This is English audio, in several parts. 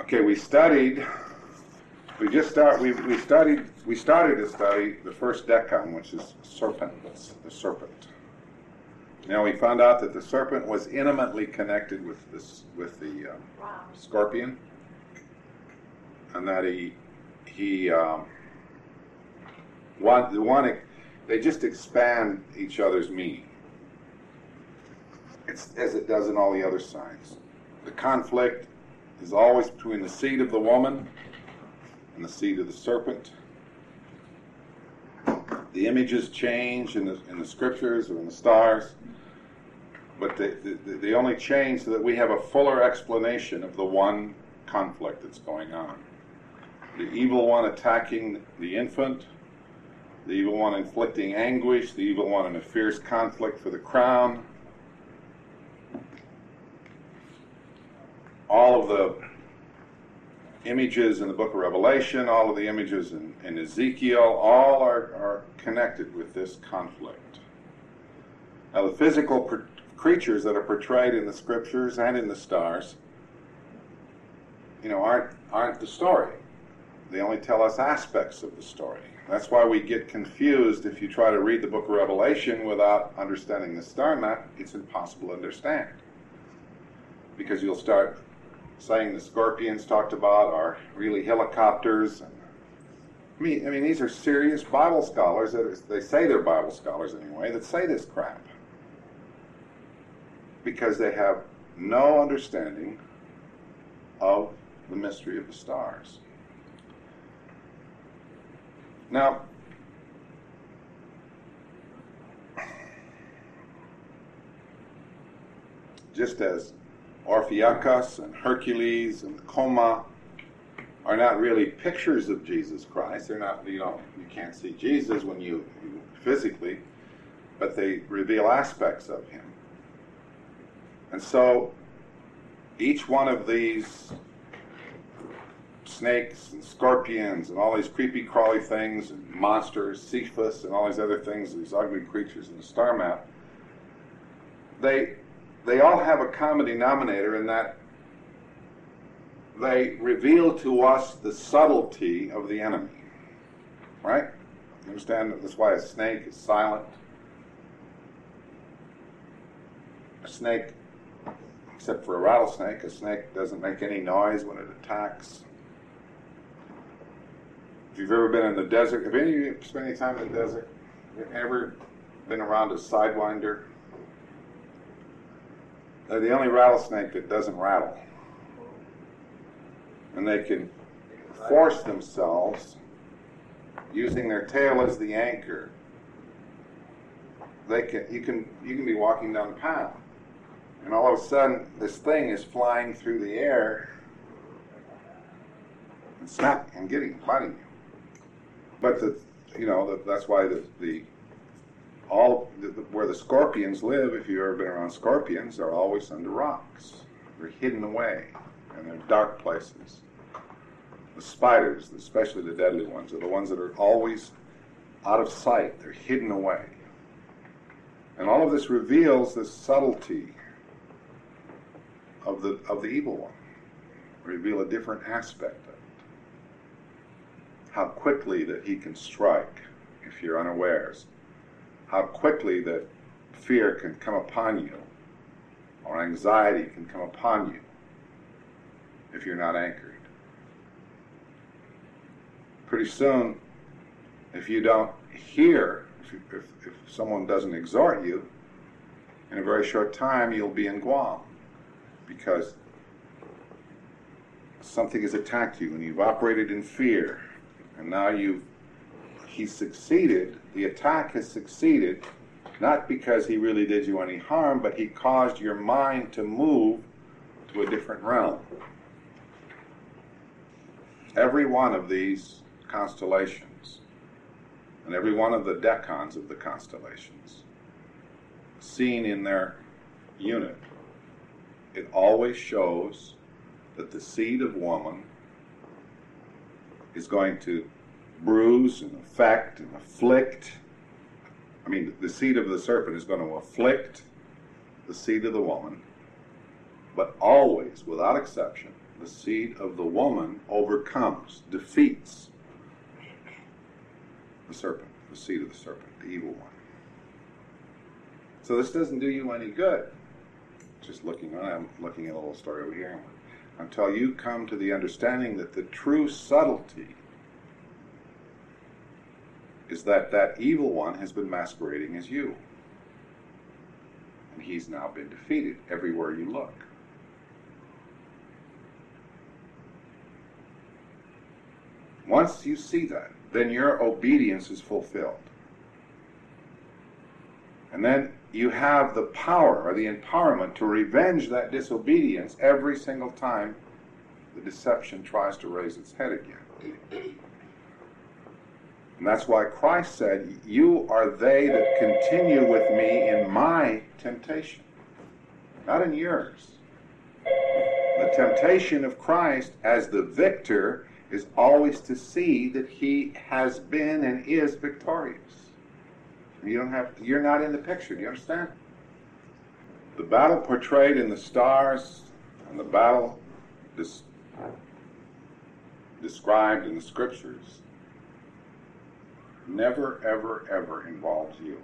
Okay, we started to study the first decan, which is the serpent. Now we found out that the serpent was intimately connected with the scorpion, and that they just expand each other's meaning. It's as it does in all the other signs. The conflict is always between the seed of the woman and the seed of the serpent. The images change in the scriptures or in the stars, but they only change so that we have a fuller explanation of the one conflict that's going on. The evil one attacking the infant, the evil one inflicting anguish, the evil one in a fierce conflict for the crown. All of the images in the book of Revelation, all of the images in Ezekiel, all are connected with this conflict. Now the physical creatures that are portrayed in the scriptures and in the stars, aren't the story. They only tell us aspects of the story. That's why we get confused if you try to read the book of Revelation without understanding the star map. It's impossible to understand, because you'll start saying the scorpions talked about are really helicopters. I mean, these are serious Bible scholars, they say they're Bible scholars anyway, that say this crap, because they have no understanding of the mystery of the stars. Now, just as Orpheus and Hercules and Coma are not really pictures of Jesus Christ. They're not, you can't see Jesus when you physically, but they reveal aspects of him. And so each one of these snakes and scorpions and all these creepy crawly things and monsters, Cephas and all these other things, these ugly creatures in the star map, they all have a common denominator in that they reveal to us the subtlety of the enemy. Right? You understand? That's why a snake is silent. A snake, except for a rattlesnake, a snake doesn't make any noise when it attacks. If you've ever been in the desert, have any of you spent any time in the desert? Have you ever been around a sidewinder? They're the only rattlesnake that doesn't rattle. And they can force themselves, using their tail as the anchor. You can be walking down the path, and all of a sudden this thing is flying through the air and snapping and biting you. But that's why where the scorpions live, if you've ever been around scorpions, they're always under rocks. They're hidden away, and they're dark places. The spiders, especially the deadly ones, are the ones that are always out of sight. They're hidden away. And all of this reveals the subtlety of the evil one. Reveal a different aspect of it. How quickly that he can strike if you're unawares. How quickly that fear can come upon you, or anxiety can come upon you if you're not anchored. Pretty soon, if you don't hear, if someone doesn't exhort you, in a very short time you'll be in Guam, because something has attacked you and you've operated in fear, and now he's succeeded. The attack has succeeded, not because he really did you any harm, but he caused your mind to move to a different realm. Every one of these constellations, and every one of the decans of the constellations, seen in their unit, it always shows that the seed of woman is going to bruise and affect and afflict. The seed of the serpent is going to afflict the seed of the woman, but always, without exception, the seed of the woman, overcomes, defeats the serpent, the seed of the serpent, the evil one. So this doesn't do you any good. I'm looking at a little story over here. Until you come to the understanding that the true subtlety is that that evil one has been masquerading as you. And he's now been defeated everywhere you look. Once you see that, then your obedience is fulfilled. And then you have the power or the empowerment to revenge that disobedience every single time the deception tries to raise its head again. And that's why Christ said, "You are they that continue with me in my temptation," not in yours. The temptation of Christ as the victor is always to see that he has been and is victorious. You're not in the picture. Do you understand? The battle portrayed in the stars and the battle described in the scriptures never, ever, ever involves you.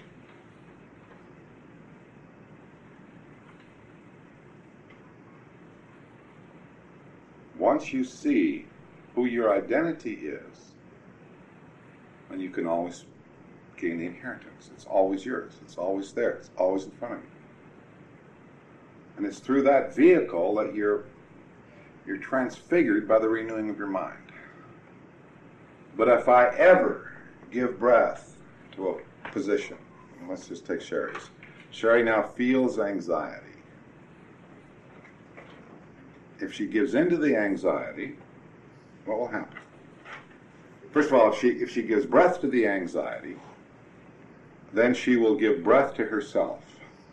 Once you see who your identity is, then you can always gain the inheritance. It's always yours. It's always there. It's always in front of you. And it's through that vehicle that you're transfigured by the renewing of your mind. But if I ever give breath to a position, and let's just take Sherry's. Sherry now feels anxiety. If she gives into the anxiety, what will happen? First of all, if she gives breath to the anxiety, then she will give breath to herself,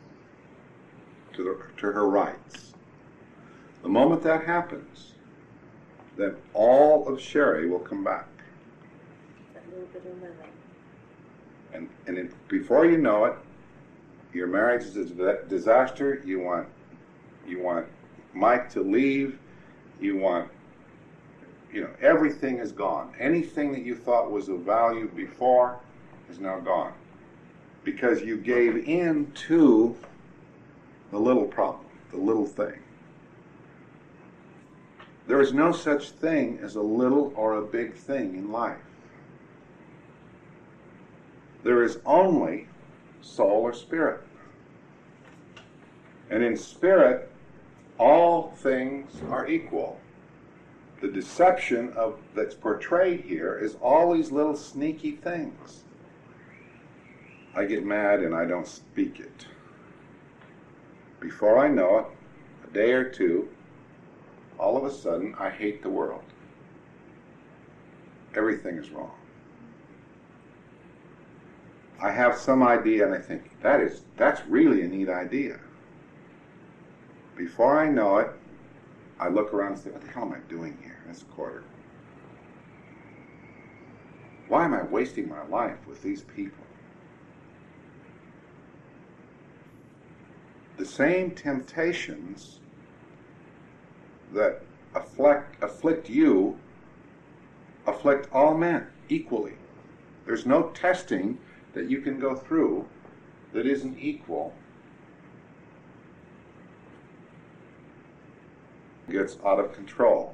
to her rights. The moment that happens, then all of Sherry will come back. A little bit of living. And before you know it, your marriage is a disaster. You want Mike to leave. Everything is gone. Anything that you thought was of value before is now gone. Because you gave in to the little problem, the little thing. There is no such thing as a little or a big thing in life. There is only soul or spirit. And in spirit, all things are equal. The deception that's portrayed here is all these little sneaky things. I get mad and I don't speak it. Before I know it, a day or two, all of a sudden, I hate the world. Everything is wrong. I have some idea and I think, that's really a neat idea. Before I know it, I look around and say, what the hell am I doing here? It's a quarter. Why am I wasting my life with these people? The same temptations that afflict you afflict all men equally. There's no testing that you can go through that isn't equal. Gets out of control.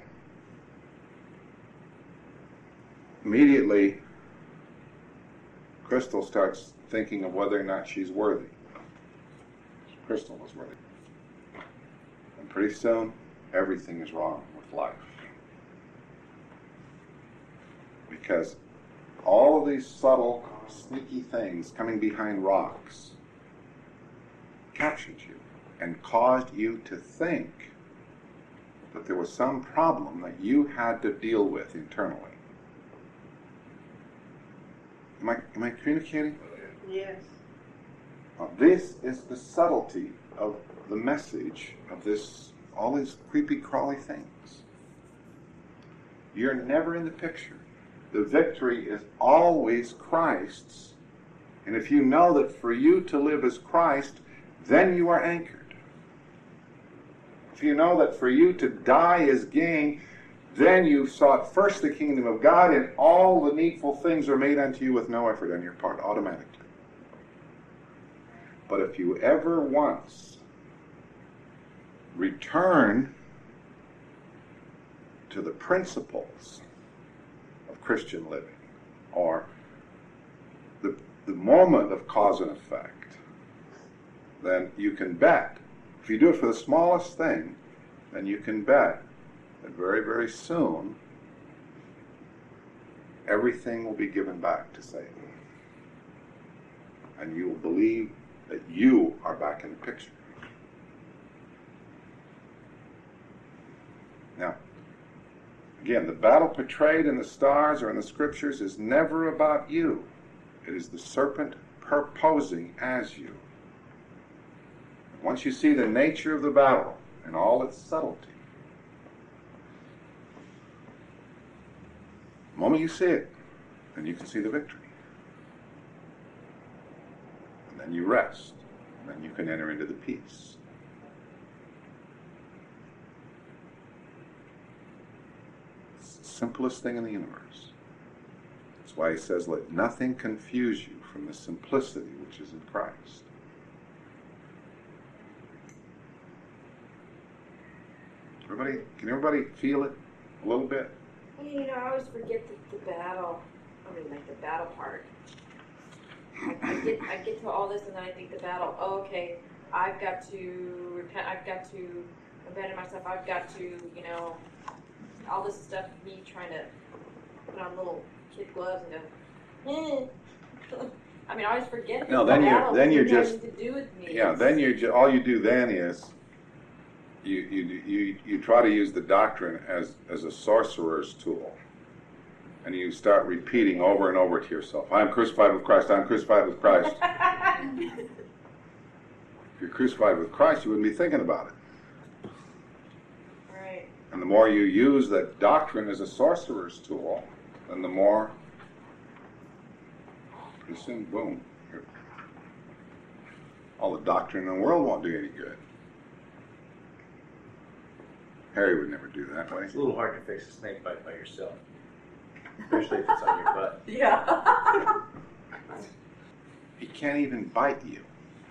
Immediately, Crystal starts thinking of whether or not she's worthy. Crystal was worthy. And pretty soon, everything is wrong with life. Because all of these subtle, sneaky things coming behind rocks captured you and caused you to think that there was some problem that you had to deal with internally. Am I communicating? Yes. This is the subtlety of the message of all these creepy, crawly things. You're never in the picture. The victory is always Christ's. And if you know that for you to live as Christ, then you are anchored. if you know that for you to die is gain, then you've sought first the kingdom of God, and all the needful things are made unto you with no effort on your part, automatically. But if you ever once return to the principles of Christian living, or the moment of cause and effect, then you can bet, if you do it for the smallest thing, then you can bet that very, very soon everything will be given back to Satan. And you will believe that you are back in the picture. Now, again, the battle portrayed in the stars or in the scriptures is never about you. It is the serpent posing as you. Once you see the nature of the battle and all its subtlety, the moment you see it, then you can see the victory. And then you rest. And then you can enter into the peace. It's the simplest thing in the universe. That's why he says, let nothing confuse you from the simplicity which is in Christ. Can everybody feel it a little bit? You know, I always forget the battle. I mean, like the battle part. I get to all this, and then I think the battle. Oh, okay, I've got to repent. I've got to abandon myself. I've got to, you know, all this stuff. Me trying to put on little kid gloves and go. I mean, I always forget. No, then you're just to do with me. Yeah, then all you do then is you try to use the doctrine as a sorcerer's tool. And you start repeating over and over to yourself, I'm crucified with Christ, I'm crucified with Christ. If you're crucified with Christ, you wouldn't be thinking about it. Right. And the more you use that doctrine as a sorcerer's tool, then the more, pretty soon, boom, all the doctrine in the world won't do any good. Harry would never do that way. It's a little hard to fix a snake bite by yourself. Especially if it's on your butt. Yeah. He can't even bite you.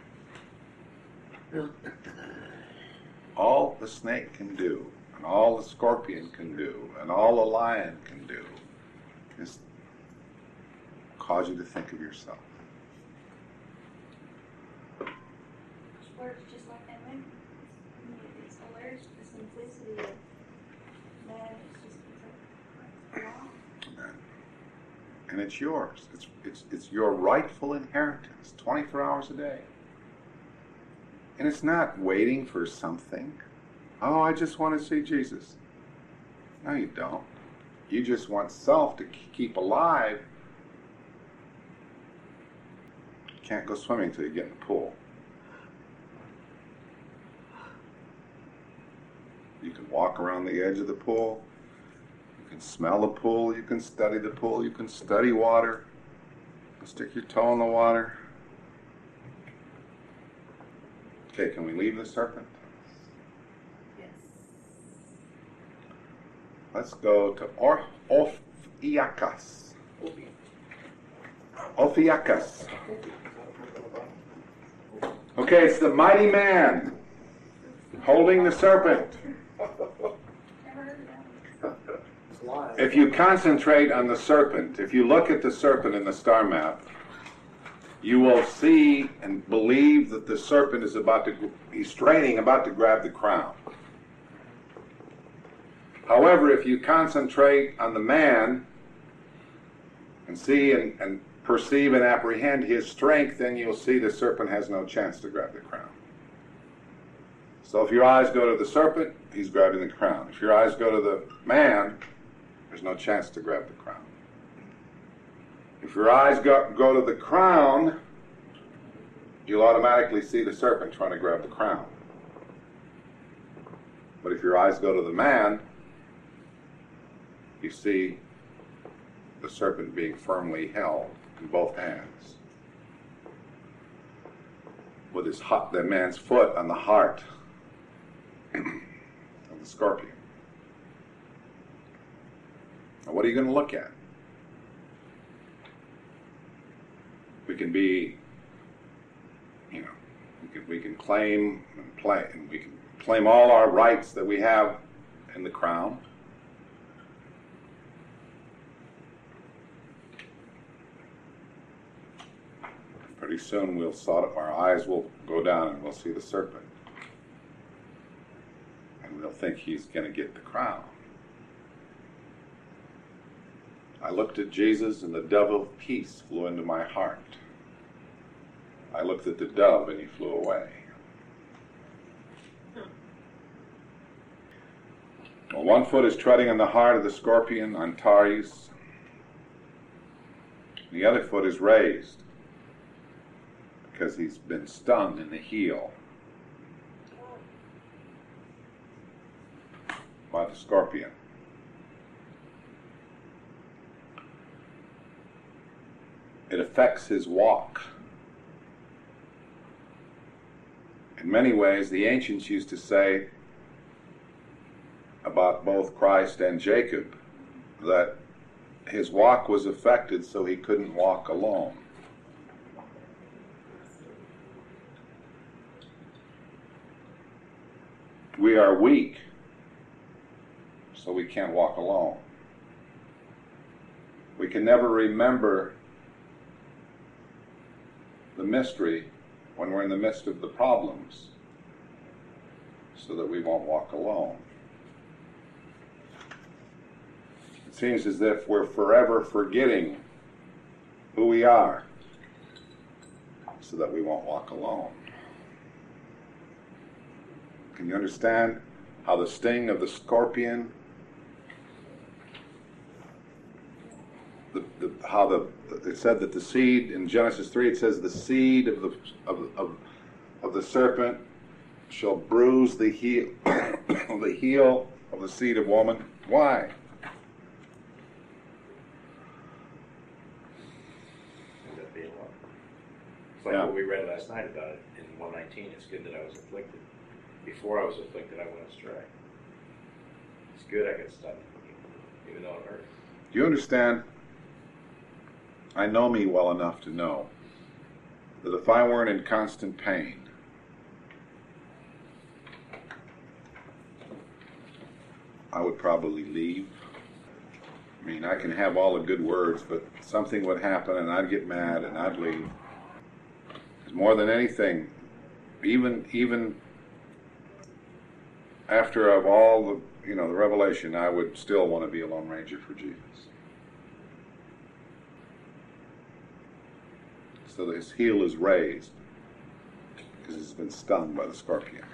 All the snake can do, and all the scorpion can do, and all the lion can do is cause you to think of yourself. Works just like that way. It's hilarious, the simplicity of that. It's just wow. And it's yours. It's your rightful inheritance, 24 hours a day. And it's not waiting for something. Oh, I just want to see Jesus. No, you don't. You just want self to keep alive. You can't go swimming until you get in the pool. You can walk around the edge of the pool. You can smell the pool. You can study the pool. You can study water. You can stick your toe in the water. Okay, can we leave the serpent? Yes. Let's go to Ophiuchus. Ophiuchus. Okay, it's the mighty man holding the serpent. If you concentrate on the serpent, if you look at the serpent in the star map, you will see and believe that the serpent is he's straining, about to grab the crown. However, if you concentrate on the man and see and perceive and apprehend his strength, then you'll see the serpent has no chance to grab the crown. So if your eyes go to the serpent, he's grabbing the crown. If your eyes go to the man, there's no chance to grab the crown. If your eyes go to the crown, you'll automatically see the serpent trying to grab the crown. But if your eyes go to the man, you see the serpent being firmly held in both hands, with the man's foot on the heart. the scorpion. Now, what are you going to look at? We can be, we can claim and play, and we can claim all our rights that we have in the crown. Pretty soon our eyes will go down and we'll see the serpent. And we'll think he's going to get the crown. I looked at Jesus and the dove of peace flew into my heart. I looked at the dove and he flew away. Well, one foot is treading on the heart of the scorpion, Antares. The other foot is raised because he's been stung in the heel by the scorpion. It affects his walk. In many ways, the ancients used to say about both Christ and Jacob that his walk was affected so he couldn't walk alone. We are weak, so we can't walk alone. We can never remember the mystery when we're in the midst of the problems, so that we won't walk alone. It seems as if we're forever forgetting who we are, so that we won't walk alone. Can you understand how the sting of the scorpion, it said that the seed in Genesis 3, it says the seed of the serpent shall bruise the heel the heel of the seed of woman. Why? It's like what we read last night about it in 119. It's good that I was afflicted. Before I was afflicted, I went astray. It's good I got stuck, even though it hurt. Do you understand? I know me well enough to know that if I weren't in constant pain, I would probably leave. I mean, I can have all the good words, but something would happen and I'd get mad and I'd leave. Because more than anything, even after of all the revelation, I would still want to be a Lone Ranger for Jesus. So that his heel is raised because he's been stung by the scorpion.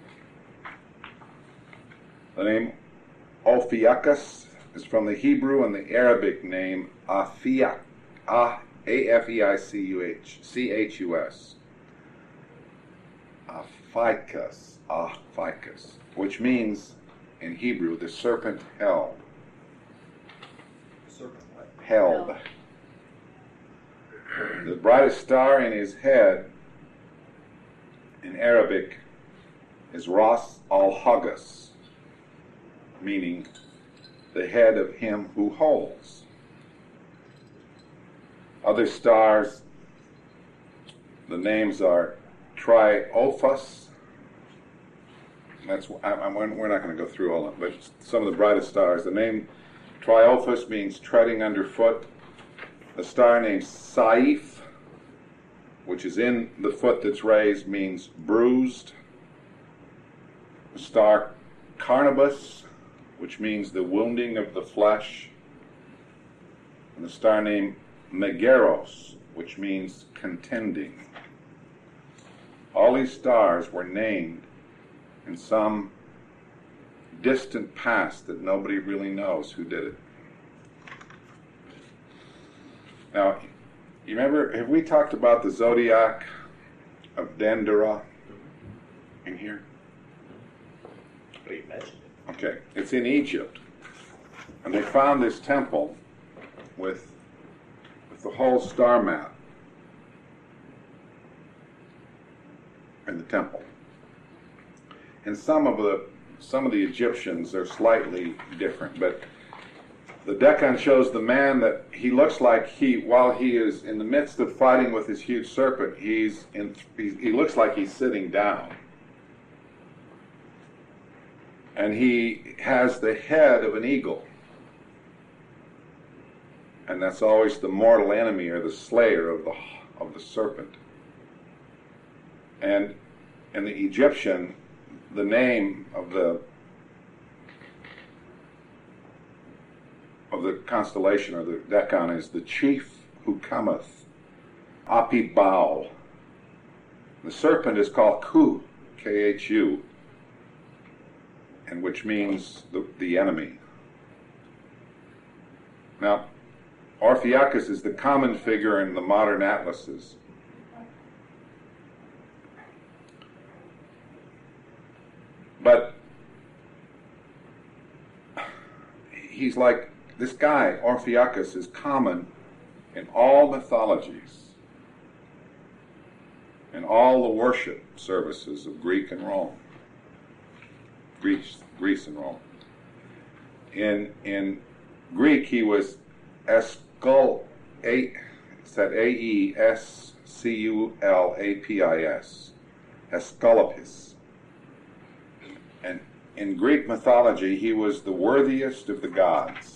The name Ophiuchus is from the Hebrew and the Arabic name Aphiachus, A-F-E-I-C-U-H-C-H-U-S, Aphichus, which means in Hebrew the serpent held. Serpent what? Held. The brightest star in his head in Arabic is Ras al-Hagas, meaning the head of him who holds. Other stars, the names are Triophas. We're not going to go through all of them, but some of the brightest stars. The name Triophas means treading underfoot. A star named Saiph, which is in the foot that's raised, means bruised. The star Carnibus, which means the wounding of the flesh. And the star named Megaros, which means contending. All these stars were named in some distant past that nobody really knows who did it. Now, you remember, have we talked about the zodiac of Dendera in here? But you mentioned it. Okay, it's in Egypt. And they found this temple with the whole star map in the temple. And some of the some of the Egyptians are slightly different, but the Deccan shows the man that he looks like while he is in the midst of fighting with this huge serpent, he looks like he's sitting down. And he has the head of an eagle. And that's always the mortal enemy or the slayer of the serpent. And in the Egyptian, the name of the constellation or the Deccan is the chief who cometh, Apibao. The serpent is called Khu, K-H-U, and which means the enemy. Now, Orpheus is the common figure in the modern atlases. But he's like, this guy, Orpheus, is common in all mythologies, in all the worship services of Greek and Rome. Greece and Rome. In Greek, he was Aesculapis, Aesculapis. And in Greek mythology, he was the worthiest of the gods.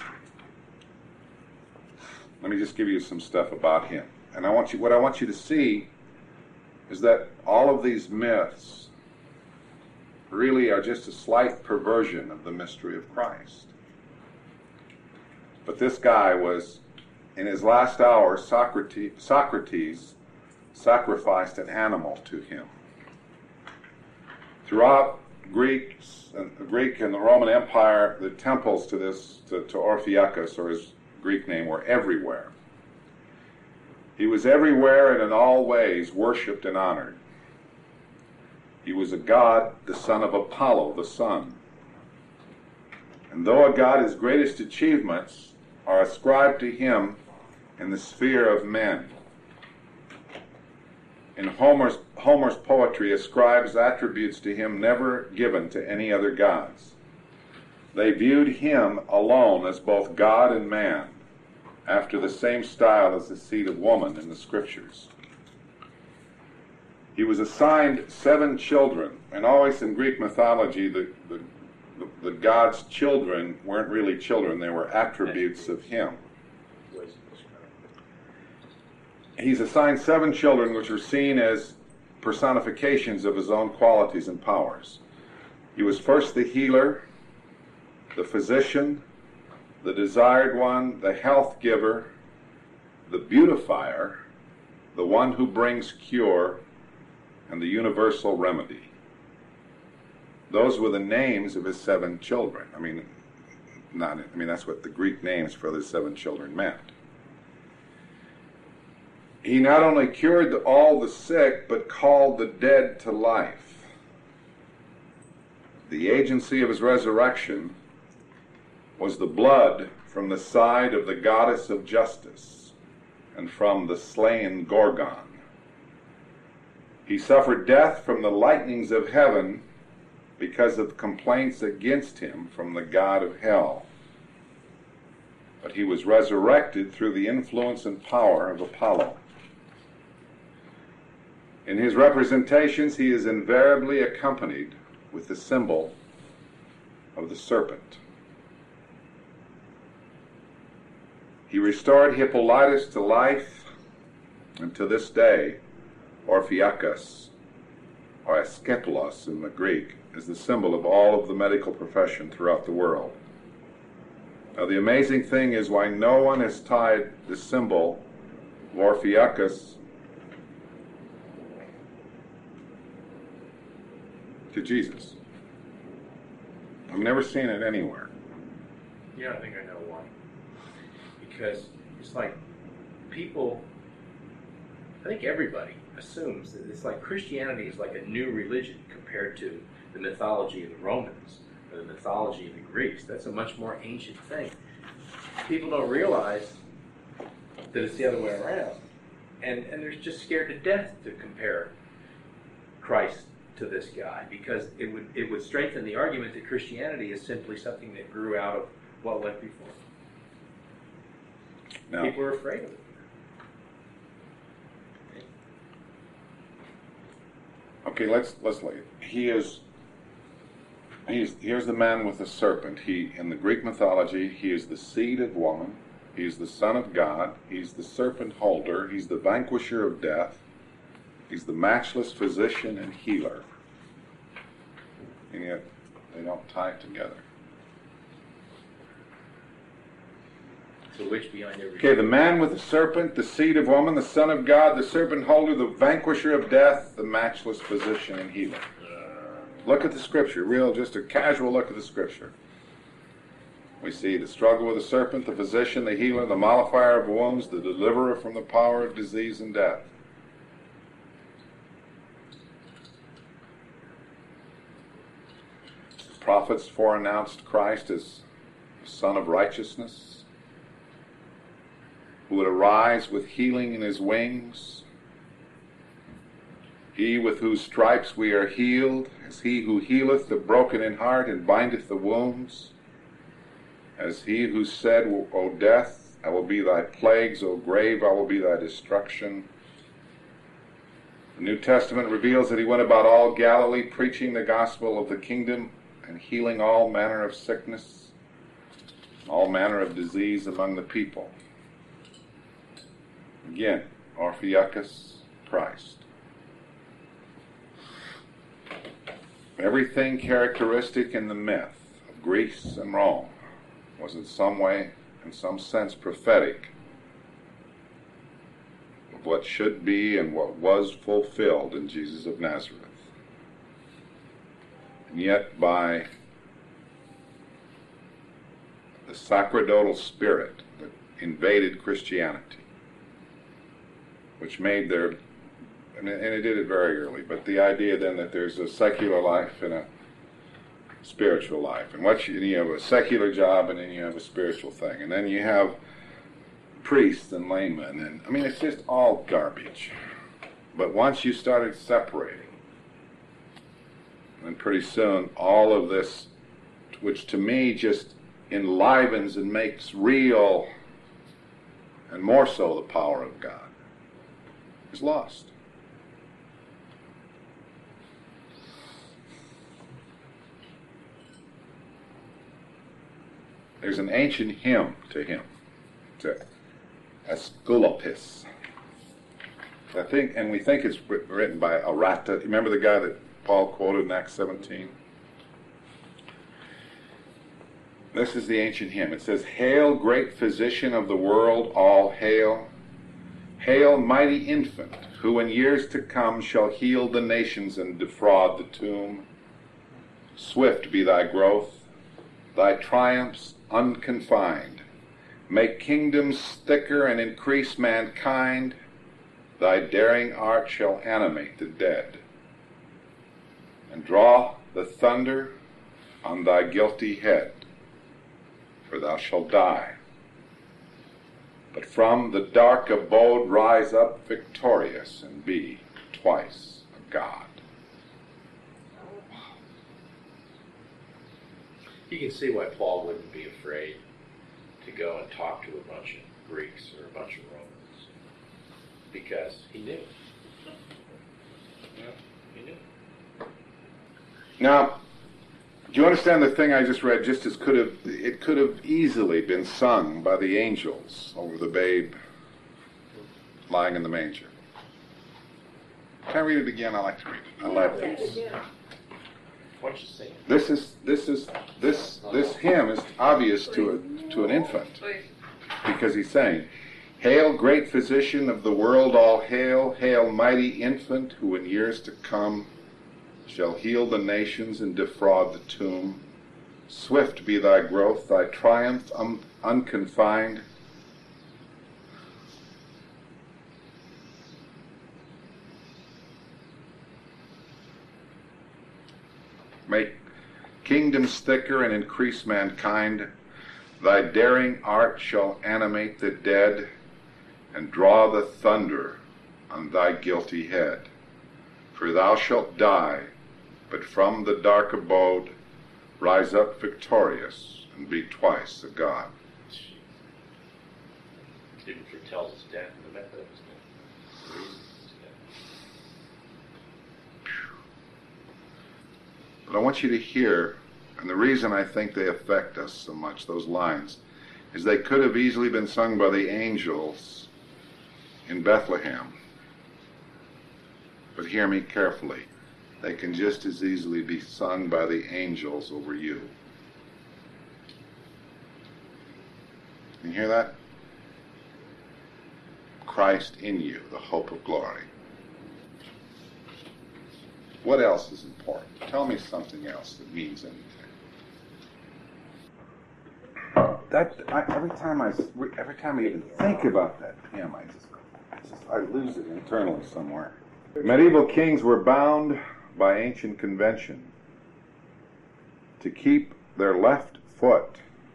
Let me just give you some stuff about him. And what I want you to see is that all of these myths really are just a slight perversion of the mystery of Christ. But this guy was, in his last hour, Socrates sacrificed an animal to him. Throughout Greek and the Roman Empire, the temples to Orpheus, or his Greek name, were everywhere. He was everywhere and in all ways worshipped and honored. He was a god, the son of Apollo, the sun. And though a god, his greatest achievements are ascribed to him in the sphere of men. In Homer's poetry ascribes attributes to him never given to any other gods. They viewed him alone as both God and man, after the same style as the seed of woman in the scriptures. He was assigned 7 children, and always in Greek mythology, the god's children weren't really children, they were attributes of him. He's assigned 7 children which are seen as personifications of his own qualities and powers. He was first the healer, the physician, the desired one, the health giver, the beautifier, the one who brings cure, and the universal remedy. Those were the names of his 7 children. That's what the Greek names for the 7 children meant. He not only cured all the sick, but called the dead to life. The agency of his resurrection was the blood from the side of the goddess of justice and from the slain Gorgon. He suffered death from the lightnings of heaven because of complaints against him from the god of hell. But he was resurrected through the influence and power of Apollo. In his representations, he is invariably accompanied with the symbol of the serpent. He restored Hippolytus to life, and to this day, Orpheus, or Asclepios in the Greek, is the symbol of all of the medical profession throughout the world. Now, the amazing thing is why no one has tied the symbol of Orpheus to Jesus. I've never seen it anywhere. Yeah, I think I know why. Because it's like people, I think everybody assumes that it's like Christianity is like a new religion compared to the mythology of the Romans or the mythology of the Greeks. That's a much more ancient thing. People don't realize that it's the other way around. And they're just scared to death to compare Christ to this guy, because it would strengthen the argument that Christianity is simply something that grew out of what went before. No. People are afraid of it. Okay, let's look. Here's the man with the serpent. In the Greek mythology, he is the seed of woman. He's the Son of God. He's the serpent holder. He's the vanquisher of death. He's the matchless physician and healer. And yet, they don't tie it together. So which behind every... Okay, the man with the serpent, the seed of woman, the Son of God, the serpent holder, the vanquisher of death, the matchless physician and healer. Look at the scripture, just a casual look at the scripture. We see the struggle with the serpent, the physician, the healer, the mollifier of wounds, the deliverer from the power of disease and death. The prophets foreannounced Christ as the Son of Righteousness, who would arise with healing in his wings. He with whose stripes we are healed, as he who healeth the broken in heart and bindeth the wounds, as he who said, O death, I will be thy plagues, O grave, I will be thy destruction. The New Testament reveals that he went about all Galilee preaching the gospel of the kingdom and healing all manner of sickness, all manner of disease among the people. Again, Orpheus, Christ. Everything characteristic in the myth of Greece and Rome was in some way, in some sense, prophetic of what should be and what was fulfilled in Jesus of Nazareth. And yet, by the sacerdotal spirit that invaded Christianity, which made their, and it did it very early, but the idea then that there's a secular life and a spiritual life, and you have a secular job and then you have a spiritual thing, and then you have priests and laymen, and it's just all garbage. But once you started separating, then pretty soon all of this, which to me just enlivens and makes real, and more so the power of God, is lost. There's an ancient hymn to him, to Asclepius. We think it's written by Arata. Remember the guy that Paul quoted in Acts 17? This is the ancient hymn. It says, "Hail, great physician of the world, all hail. Hail, mighty infant, who in years to come shall heal the nations and defraud the tomb. Swift be thy growth, thy triumphs unconfined. Make kingdoms thicker and increase mankind. Thy daring art shall animate the dead, and draw the thunder on thy guilty head, for thou shalt die. But from the dark abode rise up victorious and be twice a God." You can see why Paul wouldn't be afraid to go and talk to a bunch of Greeks or a bunch of Romans, because he knew. Yeah, he knew. Now, do you understand the thing I just read? It could have easily been sung by the angels over the babe lying in the manger. Can I read it again? I like to read it. I love this. Why don't you sing it? This hymn is obvious to an infant, because he's saying, "Hail, great physician of the world, all hail. Hail, mighty infant, who in years to come shall heal the nations and defraud the tomb. Swift be thy growth, thy triumph unconfined. Make kingdoms thicker and increase mankind. Thy daring art shall animate the dead and draw the thunder on thy guilty head. For thou shalt die, but from the dark abode rise up victorious and be twice a God. It foretells his death and the method of his death. The reason for his death. But I want you to hear, and the reason I think they affect us so much, those lines, is they could have easily been sung by the angels in Bethlehem. But hear me carefully. They can just as easily be sung by the angels over you. You hear that? Christ in you, the hope of glory. What else is important? Tell me something else that means anything. Every time I even think about that hymn, I lose it internally somewhere. Medieval kings were bound by ancient convention to keep their left foot.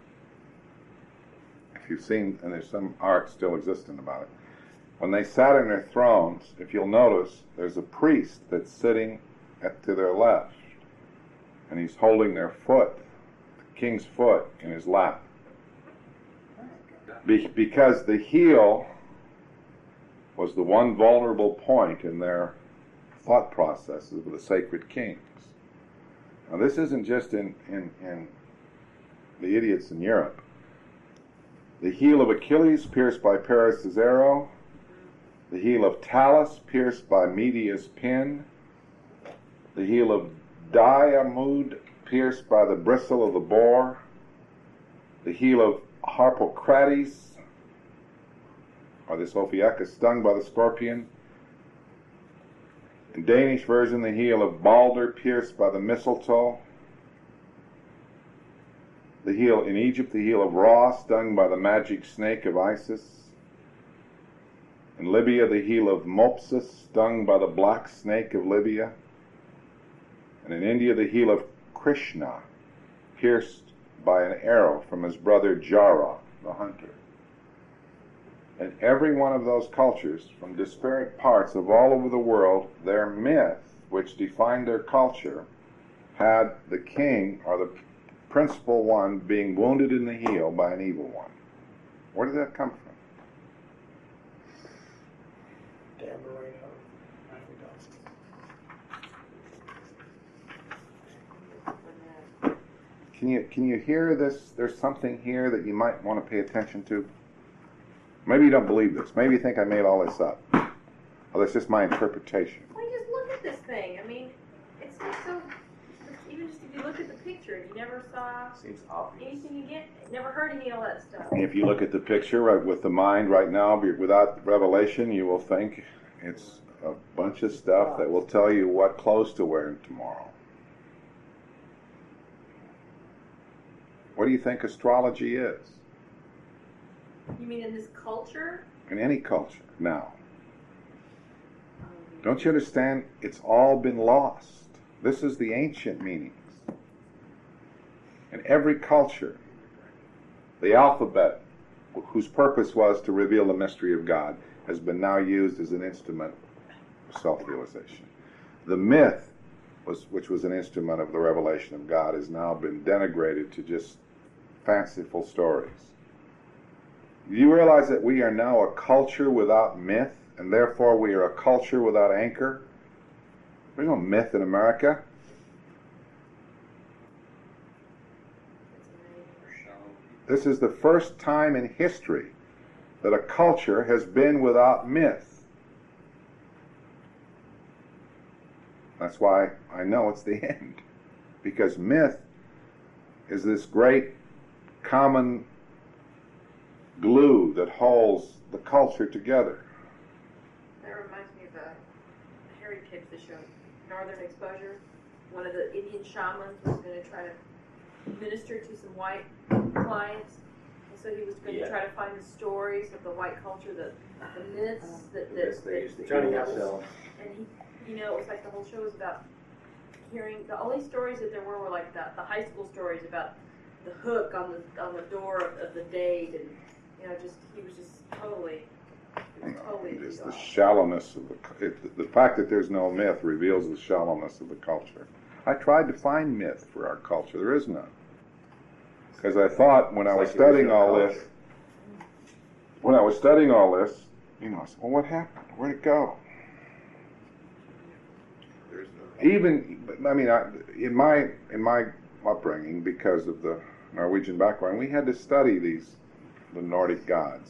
If you've seen, and there's some art still existing about it, when they sat in their thrones, if you'll notice, there's a priest that's sitting to their left, and he's holding their foot, the king's foot, in his lap. Because the heel was the one vulnerable point in their thought processes of the sacred kings. Now this isn't just in the idiots in Europe. The heel of Achilles pierced by Paris' arrow, the heel of Talus pierced by Medea's pin, the heel of Diarmuid pierced by the bristle of the boar, the heel of Harpocrates, or this Ophiuchus, stung by the scorpion. In Danish version, the heel of Balder pierced by the mistletoe. The heel in Egypt, the heel of Ra, stung by the magic snake of Isis. In Libya, the heel of Mopsus, stung by the black snake of Libya. And in India, the heel of Krishna, pierced by an arrow from his brother Jara, the hunter. In every one of those cultures, from disparate parts of all over the world, their myth, which defined their culture, had the king, or the principal one, being wounded in the heel by an evil one. Where did that come from? Dan Moreno, Can you hear this? There's something here that you might want to pay attention to. Maybe you don't believe this. Maybe you think I made all this up. Well, that's just my interpretation. Well, just look at this thing. I mean, it's just so. Even just if you look at the picture, you never saw Seems obvious. anything again. Never heard any of that stuff. If you look at the picture right, with the mind right now, without revelation, you will think it's a bunch of stuff that will tell you what clothes to wear tomorrow. What do you think astrology is? You mean in this culture? In any culture now. Don't you understand? It's all been lost. This is the ancient meanings. In every culture, the alphabet, whose purpose was to reveal the mystery of God, has been now used as an instrument of self-realization. The myth, which was an instrument of the revelation of God, has now been denigrated to just fanciful stories. Do you realize that we are now a culture without myth, and therefore we are a culture without anchor? There's no myth in America. This is the first time in history that a culture has been without myth. That's why I know it's the end. Because myth is this great common glue that holds the culture together. That reminds me of Harry Pick's the show, Northern Exposure. One of the Indian shamans was going to try to minister to some white clients, and so he was going to try to find the stories of the white culture, the myths that Johnny Appleseed. and he, it was like the whole show was about hearing. The only stories that there were like the high school stories about the hook on the door of the date, and he was just totally. It's the shallowness of the fact that there's no myth reveals the shallowness of the culture. I tried to find myth for our culture. There is none. Because I thought when I was It's like studying all original this, I said, well, what happened? Where'd it go? There's no. In my upbringing, because of the Norwegian background, we had to study the Nordic gods.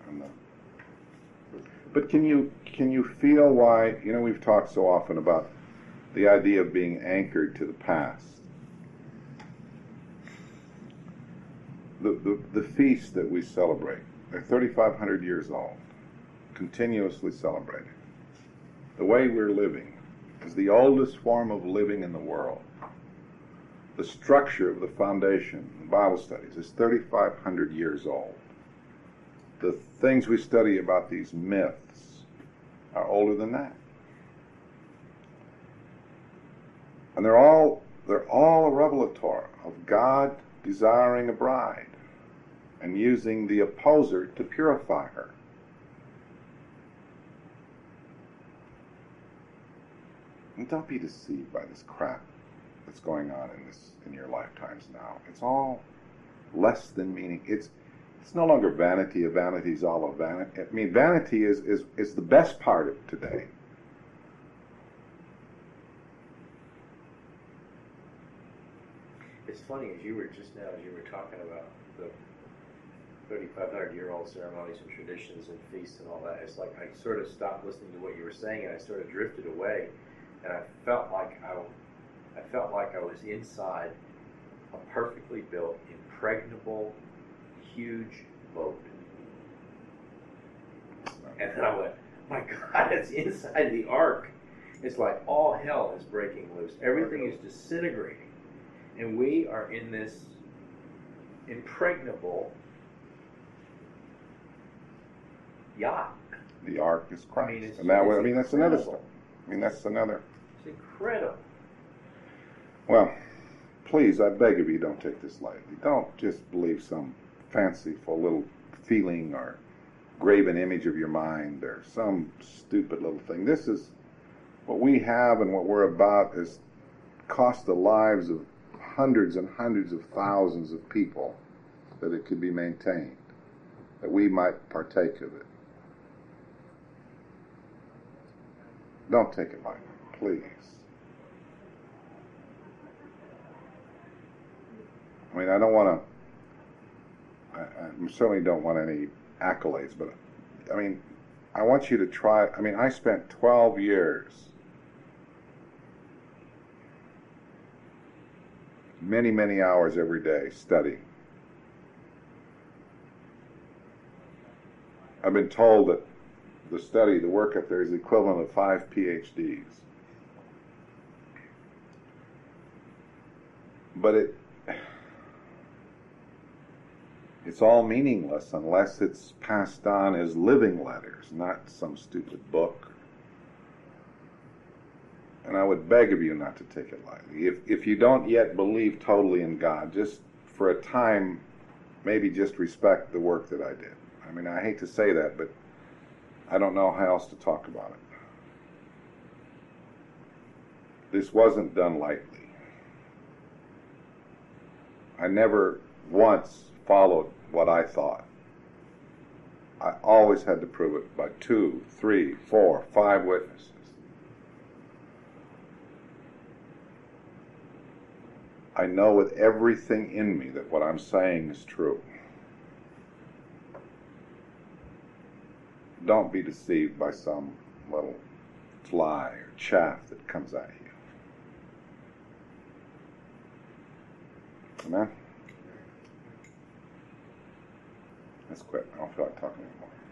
But can you feel why? We've talked so often about the idea of being anchored to the past. The feasts that we celebrate, they're 3,500 years old, continuously celebrated. The way we're living is the oldest form of living in the world. The structure of the foundation, the Bible studies, is 3,500 years old. The things we study about these myths are older than that. And they're all a revelatory of God desiring a bride and using the opposer to purify her. And don't be deceived by this crap that's going on in your lifetimes now. It's all less than meaning. It's no longer vanity. Vanity is all of vanity. I mean, vanity is the best part of today. It's funny, as you were talking about the 3,500-year-old ceremonies and traditions and feasts and all that, it's like I sort of stopped listening to what you were saying and I sort of drifted away, and I felt like I was inside a perfectly built, impregnable, huge boat. And then I went, my God, it's inside the ark. It's like all hell is breaking loose. Everything is disintegrating. And we are in this impregnable yacht. The ark is Christ. it's that's another incredible. stuff. That's another. It's incredible. Well, please, I beg of you, don't take this lightly. Don't just believe some fanciful little feeling or graven image of your mind or some stupid little thing. This is what we have, and what we're about is cost the lives of hundreds and hundreds of thousands of people that it could be maintained, that we might partake of it. Don't take it lightly, please. I mean, I don't want to, I certainly don't want any accolades, but I mean, I want you to try. I mean, I spent 12 years, many, many hours every day studying. I've been told that the work up there is the equivalent of 5 PhDs. But it's all meaningless unless it's passed on as living letters, not some stupid book. And I would beg of you not to take it lightly. If you don't yet believe totally in God, just for a time, maybe just respect the work that I did. I mean, I hate to say that, but I don't know how else to talk about it. This wasn't done lightly. I never once followed what I thought. I always had to prove it by 2, 3, 4, 5 witnesses. I know with everything in me that what I'm saying is true. Don't be deceived by some little fly or chaff that comes at you. Amen? Let's quit. I don't feel like talking anymore.